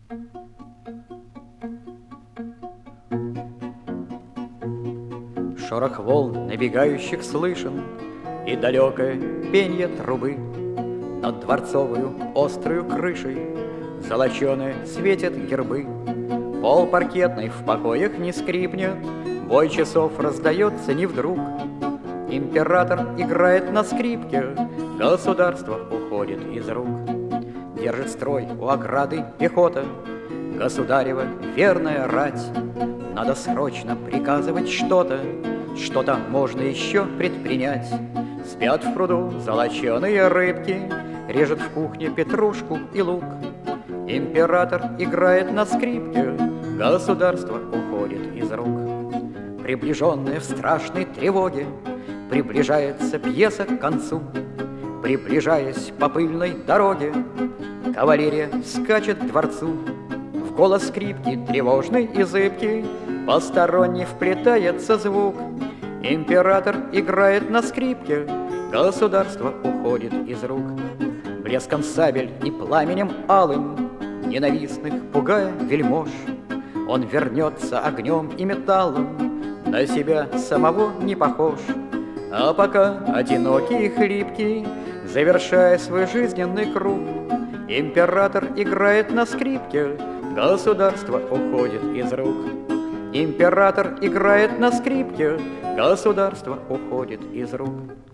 Шорох волн набегающих слышен, И далекое пенье трубы. Над дворцовую острую крышей Золоченые светят гербы. Пол паркетный в покоях не скрипнет, Бой часов раздается не вдруг. Император играет на скрипке, Государство уходит из рук. Держит строй у ограды пехота, Государева верная рать. Надо срочно приказывать что-то, Что-то можно еще предпринять. Спят в пруду золоченые рыбки, Режет в кухне петрушку и лук. Император играет на скрипке, Государство уходит из рук. Приближенная в страшной тревоге, Приближается пьеса к концу. Приближаясь по пыльной дороге, Кавалерия скачет к дворцу. В голос скрипки тревожный и зыбкий Посторонний вплетается звук. Император играет на скрипке, Государство уходит из рук. Блеском сабель и пламенем алым, Ненавистных пугая вельмож, Он вернется огнем и металлом, На себя самого не похож. А пока одинокий и хлипкий, Завершая свой жизненный круг, Император играет на скрипке, Государство уходит из рук. Император играет на скрипке, Государство уходит из рук.